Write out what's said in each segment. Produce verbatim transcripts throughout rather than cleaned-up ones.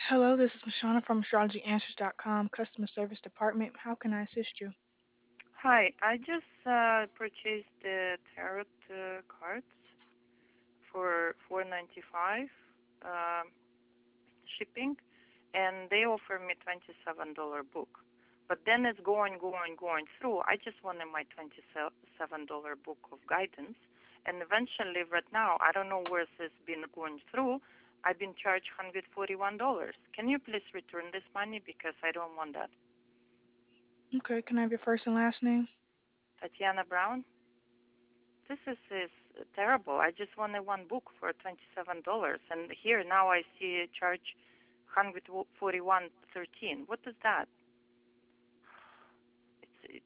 Hello, this is Mashana from astrology answers dot com, customer service department. How can I assist you? Hi, I just uh, purchased the tarot uh, cards for four ninety five um shipping, and they offer me twenty seven dollar book. But then it's going, going, going through. I just wanted my twenty seven dollar book of guidance, and eventually, right now, I don't know where this been going through. I've been charged one hundred forty one dollars. Can you please return this money because I don't want that? Okay, can I have your first and last name? Tatiana Brown. This is, is terrible. I just wanted one book for twenty-seven dollars, and here now I see a charge one hundred forty-one thirteen. What is that? It's it,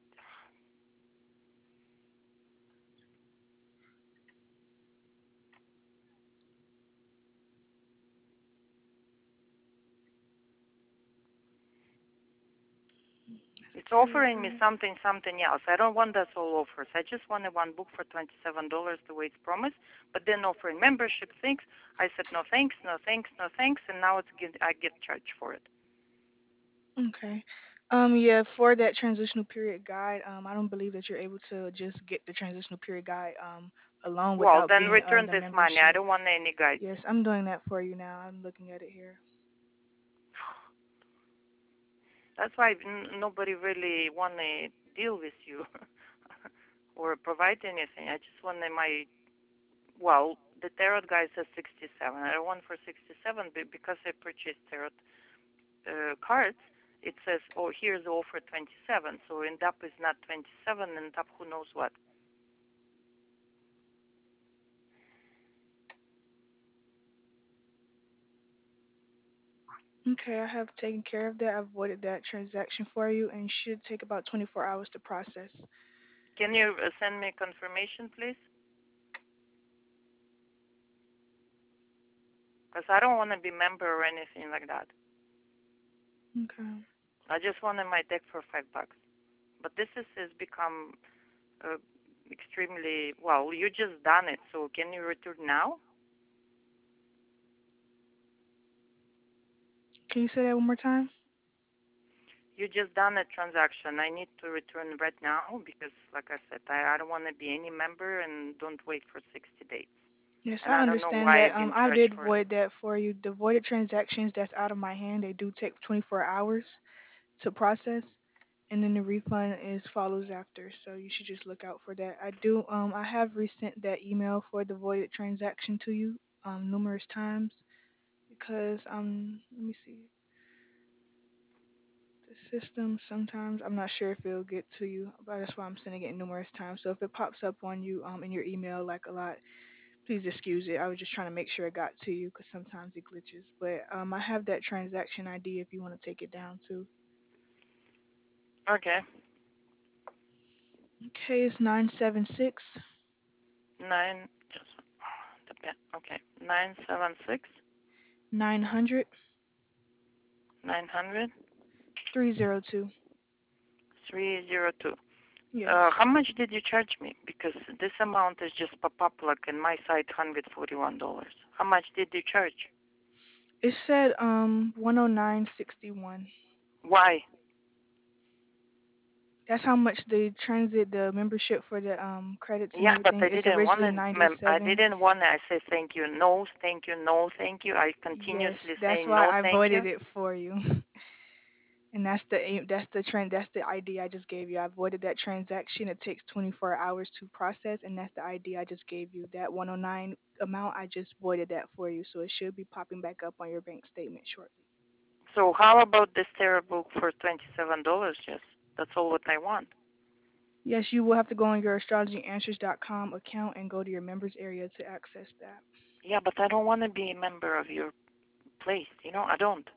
it's Tarot offering me cards. something something else. I don't want that all offers. I just wanted one book for twenty-seven dollars the way it's promised, but then offering membership things. I said no thanks, no thanks, no thanks, and now it's get, I get charged for it. Okay. Um, yeah, for that transitional period guide, um, I don't believe that you're able to just get the transitional period guide um alone Well, without then getting um return the this money. I membership. don't want any guides. Yes, I'm doing that for you now. I'm looking at it here. That's why n- nobody really want to deal with you or provide anything. I just want my, well, the tarot guy says sixty-seven. I don't want for sixty-seven because I purchased tarot uh, cards. It says, oh, here's the offer twenty-seven. So end up is not twenty-seven, end up who knows what. Okay, I have taken care of that. I've avoided that transaction for you and should take about twenty-four hours to process. Can you uh, send me confirmation, please? Because I don't want to be member or anything like that. Okay. I just wanted my deck for five bucks. But this is, has become uh, extremely, well, you just done it, so can you return now? Can you say that one more time? You just done a transaction. I need to return right now because, like I said, I, I don't want to be any member and don't wait for sixty days. Yes, And I I don't know understand why that. I've Um, been I charged did for it. void that for you. The voided transactions that's out of my hand, they do take twenty-four hours to process, and then the refund is follows after. So you should just look out for that. I do. Um, I have resent that email for the voided transaction to you um numerous times because um let me see the system sometimes I'm not sure if it'll get to you, but that's why I'm sending it numerous times. So if it pops up on you um in your email like a lot, please excuse it. I was just trying to make sure it got to you because sometimes it glitches. But um, I have that transaction I D if you want to take it down too. Okay. Okay, it's nine seven six Nine, just, the pen. Okay. Nine seven six nine hundred nine hundred three zero two. three zero two. Yes. Uh, how much did you charge me? Because this amount is just pop up like in my site, one hundred forty-one dollars. How much did you charge? It said um one oh nine sixty one. Why? That's how much the transit, the membership for the um credits and Yeah, but everything. I It's didn't want originally it, ma'am. I ninety seven. didn't want it. I say thank you, no, thank you, no, thank you. I Yes, continuously that's say why no, I thank you. voided it for you. And that's the aim- that's the trend that's the I D I just gave you. I avoided that transaction. It takes twenty-four hours to process, and that's the I D I just gave you. That one oh nine amount, I just voided that for you, so it should be popping back up on your bank statement shortly. So how about this Terra book for twenty-seven dollars? Just that's all what I want. Yes, you will have to go on your astrology answers dot com account and go to your members area to access that. Yeah, but I don't want to be a member of your place. You know, I don't.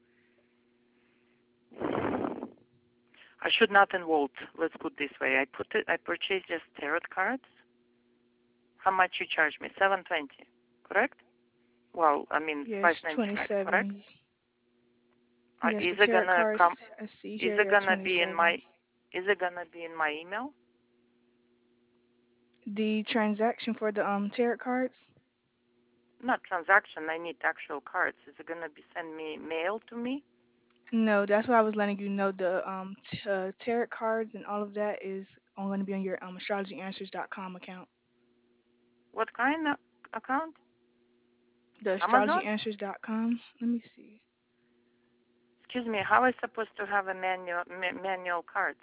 I should not enroll. Let's put it this way. I put it. I purchased just tarot cards. How much you charge me? Seven twenty, correct? Well, I mean Yes, five ninety five, correct? twenty-seven. Uh, Yes, is the it tarot gonna cards come? I see Is here, it they're gonna be in my? twenty-seven. Is it gonna be in my email? The transaction for the um tarot cards, Not transaction. I need actual cards. Is it gonna be send me mail to me? No, that's what I was letting you know. The um t- uh, tarot cards and all of that is going to be on your um astrology answers dot com account. What kind of account? The Amazon? astrology answers dot com. Let me see. Excuse me. How am I supposed to have a manual ma- manual cards?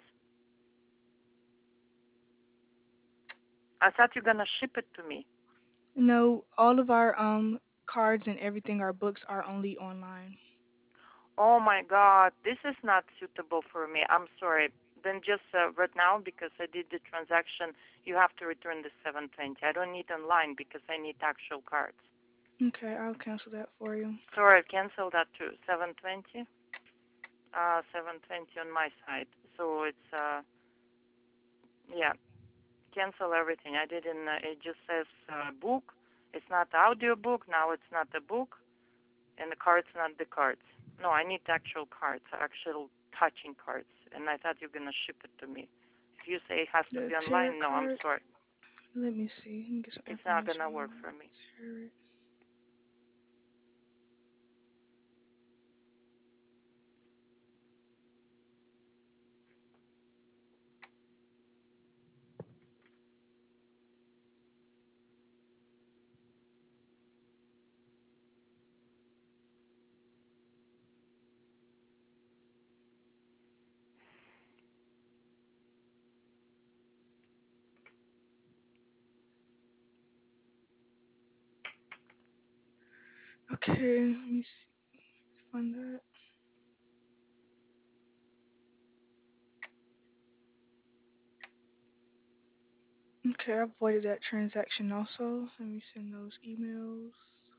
I thought you're gonna ship it to me. No, all of our um cards and everything, our books are only online. Oh my God, this is not suitable for me. I'm sorry. Then just uh, right now, because I did the transaction, you have to return the seven twenty. I don't need online because I need actual cards. Okay, I'll cancel that for you. Sorry, cancel that too. seven twenty. Uh, seven twenty on my side. So it's uh, yeah, cancel everything. I didn't. Uh, it just says uh, book. It's not audio book. Now it's not the book, and the cards not the cards. No, I need actual cards, actual touching cards. And I thought you're gonna ship it to me. If you say it has to The be tarot online, no, I'm card. sorry. Let me see. Let me get some It's not information gonna work on for me. tarot. Okay, let me see. Find that. Okay, I avoided that transaction also. Let me send those emails.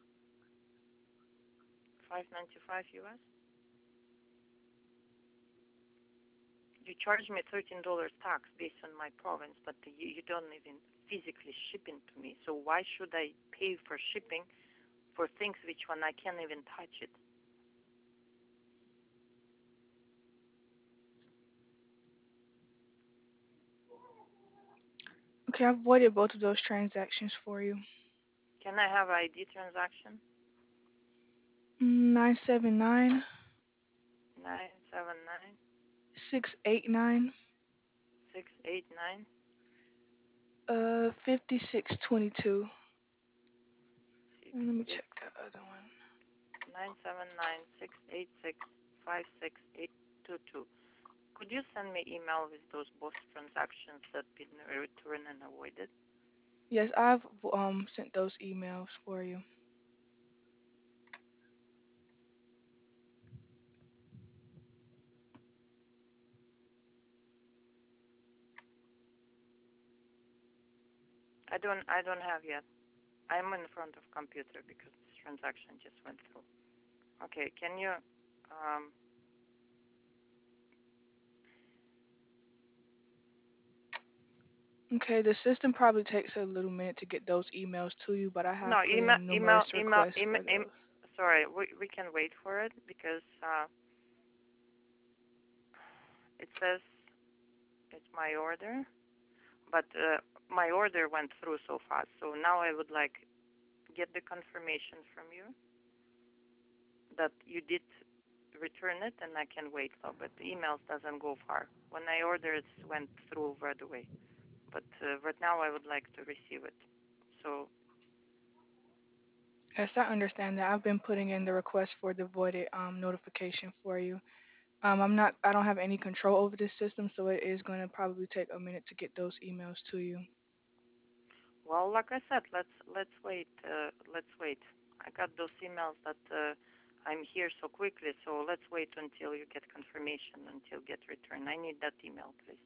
five ninety-five U S. You charge me thirteen dollars tax based on my province, but you, you don't even physically ship it to me. So why should I pay for shipping for things which when I can't even touch it? Okay, I avoided both of those transactions for you. Can I have I D transaction? Nine seven nine Nine seven nine six eight nine six eight nine uh fifty six twenty two. six And let me six check the other one. nine seven nine six eight six five six eight two two. Could you send me email with those both transactions that been returned and avoided? Yes, I've um sent those emails for you. I don't I don't have yet. I'm in front of computer because this transaction just went through. Okay, can you um Okay, the system probably takes a little minute to get those emails to you, but I have no put email in email numerous email requests email, for email those. sorry, we we can wait for it because uh it says it's my order, but uh, my order went through so fast. So now I would like get the confirmation from you that you did return it, and I can wait. So, but the emails doesn't go far. When I order, it went through right away. But uh, right now, I would like to receive it. So, Yes, I understand that. I've been putting in the request for the voided um notification for you. Um, I'm not. I don't have any control over this system, so it is going to probably take a minute to get those emails to you. well, like I said, let's let's wait. Uh, let's wait. I got those emails that uh, I'm here so quickly. So let's wait until you get confirmation until get return. I need that email, please.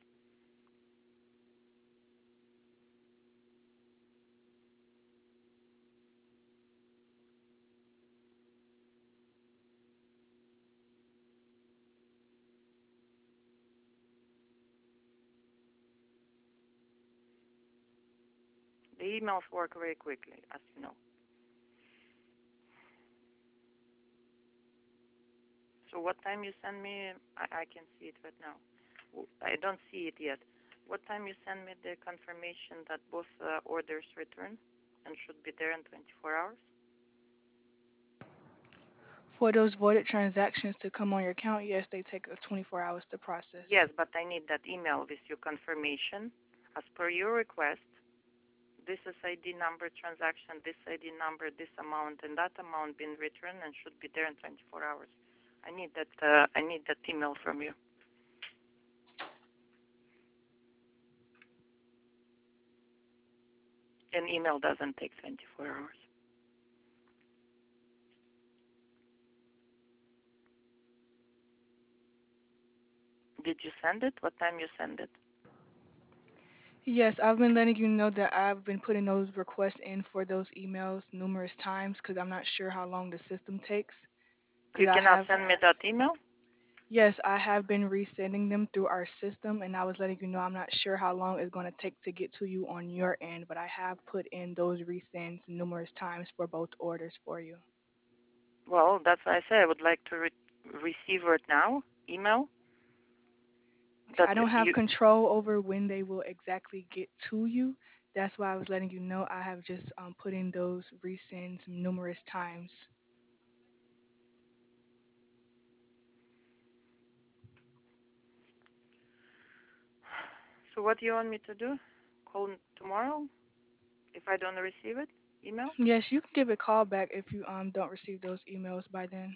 The emails work very quickly, as you know. So what time you send me? I, I can see it right now. I don't see it yet. What time you send me the confirmation that both uh, orders return and should be there in twenty-four hours? For those voided transactions to come on your account, yes, they take uh, twenty-four hours to process. Yes, but I need that email with your confirmation. As per your request, this is I D number transaction, this I D number, this amount, and that amount been returned and should be there in twenty-four hours. I need that. Uh, I need that email from you. An email doesn't take twenty-four hours. Did you send it? What time you send it? Yes, I've been letting you know that I've been putting those requests in for those emails numerous times because I'm not sure how long the system takes. Because You I cannot have, send me that email? yes, I have been resending them through our system, and I was letting you know I'm not sure how long it's going to take to get to you on your end, but I have put in those resends numerous times for both orders for you. Well, that's why I say I would like to re- receive it now. Email Okay, that I don't have you. control over when they will exactly get to you. That's why I was letting you know I have just um, put in those resends numerous times. So what do you want me to do? Call tomorrow if I don't receive it? Email? Yes, you can give a call back if you um don't receive those emails by then.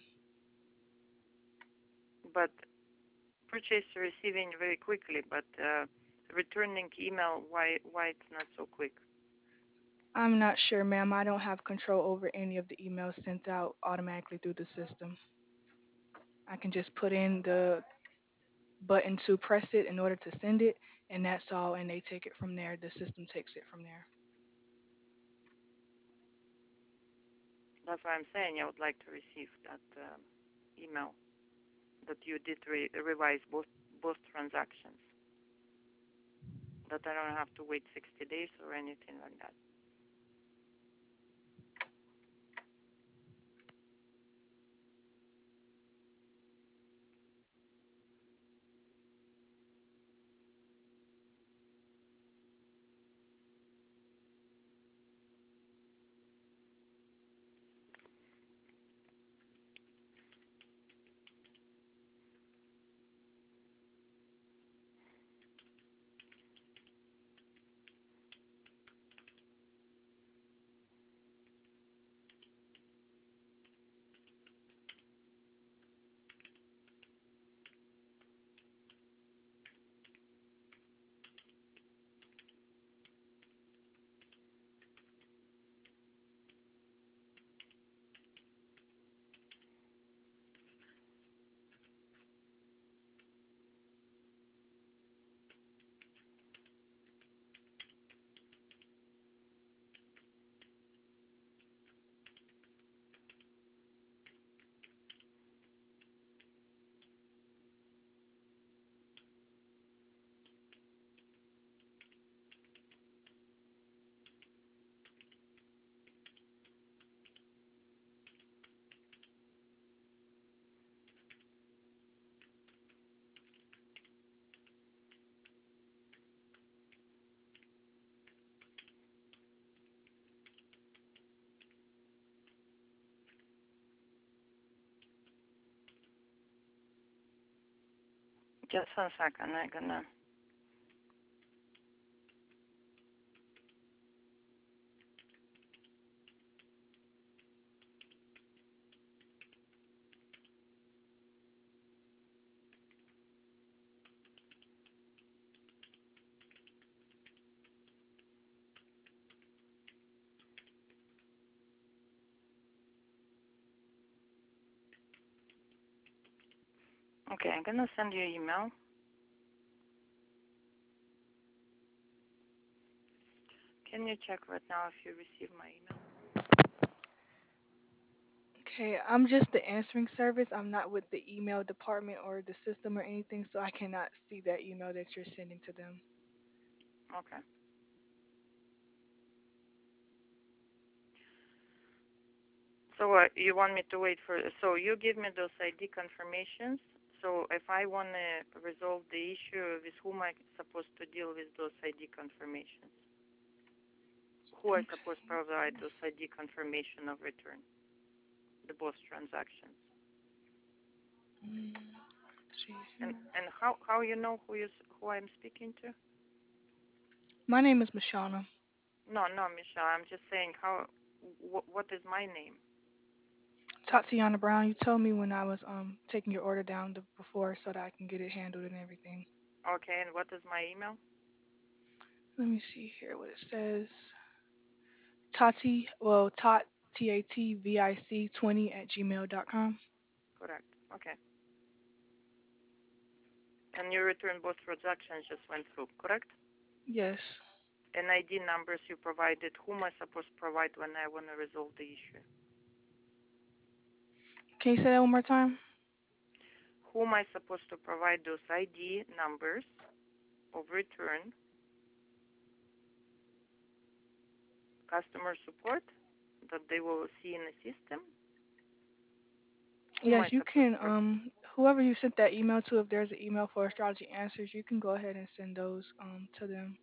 But purchase receiving very quickly, but uh, returning email, why why it's not so quick? I'm not sure, ma'am. I don't have control over any of the emails sent out automatically through the system. I can just put in the button to press it in order to send it, and that's all, and they take it from there. The system takes it from there. That's why I'm saying I would like to receive that um, email that you did re- revise both both transactions. That I don't have to wait sixty days or anything like that. Just one second. I'm gonna. Okay, I'm gonna send you an email. Can you check right now if you receive my email? Okay, I'm just the answering service. I'm not with the email department or the system or anything, so I cannot see that email that you're sending to them. Okay. So uh, you want me to wait for? So you give me those I D confirmations. So if I want to resolve the issue, with whom I supposed to deal with those I D confirmations? Who are supposed to provide those I D confirmation of return? The both transactions. Mm, see And here. and how how you know who is who I'm speaking to? My name is Mashana. No, no, Michelle. I'm just saying how. Wh- what is my name? Tatiana Brown. You told me when I was um taking your order down the, before so that I can get it handled and everything. Okay, and what is my email? Let me see here what it says. Tati, well, Tot, T A T V I C twenty at gmail dot com. Correct. Okay. And your return both transactions just went through, correct? Yes. And I D numbers you provided. Whom am I supposed to provide when I want to resolve the issue? Can you say that one more time? Whom am I supposed to provide those I D numbers of return? Customer support that they will see in the system. Who am I Yes, you supposed can. to provide? Um, whoever you sent that email to, if there's an email for astrology answers, you can go ahead and send those um to them.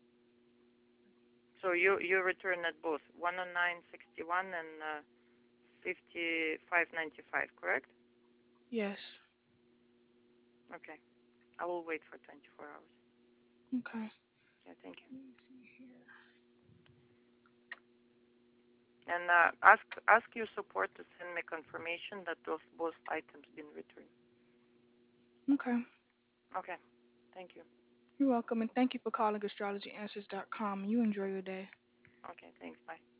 So you you return at both one oh nine sixty-one and uh, fifty-five ninety-five, correct? Yes. Okay. I will wait for twenty-four hours. Okay. Yeah, thank you. Let me see here. And uh, ask ask your support to send me confirmation that those both items been returned. Okay. Okay. Thank you. You're welcome, and thank you for calling astrology answers dot com. You enjoy your day. Okay. Thanks. Bye.